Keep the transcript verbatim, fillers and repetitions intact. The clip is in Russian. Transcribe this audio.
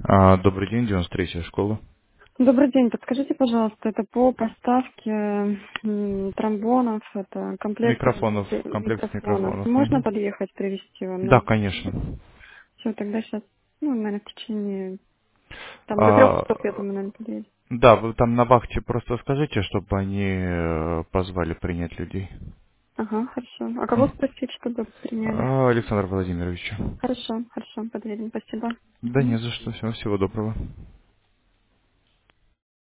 А, добрый день, девяносто третья школа. Добрый день. Подскажите, пожалуйста, это по поставке м, тромбонов, это комплект Микрофонов, комплекс микрофонов. микрофонов. Можно Мгм. подъехать, привезти вам? Да, На... конечно. Все, тогда сейчас, ну, наверное, в течение, там, до трех А, часов, я думаю, наверное, подъедет. да, вы там на вахте просто скажите, чтобы они э, позвали принять людей. Ага, хорошо. А кого спросить, чтобы приняли? А, Александр Владимирович. Хорошо, хорошо, подъедем, спасибо. Да Мгм. не за что, всего, всего доброго.